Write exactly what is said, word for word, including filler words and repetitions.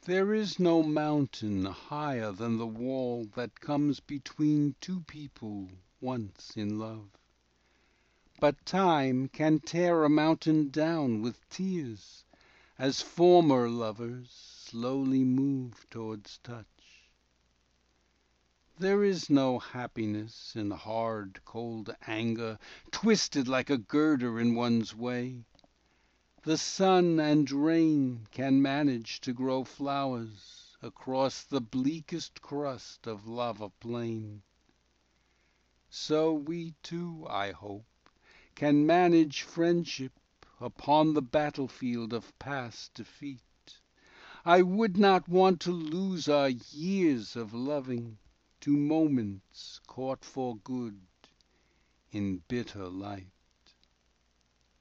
There is no mountain higher than the wall That comes between two people once in love. But time can tear a mountain down with tears, As former lovers slowly move towards touch. There is no happiness in hard cold anger Twisted like a girder in one's way. The sun and rain can manage to grow flowers Across the bleakest crust of lava plain. So we too, I hope, can manage friendship Upon the battlefield of past defeat. I would not want to lose our years of loving To moments caught for good in bitter light.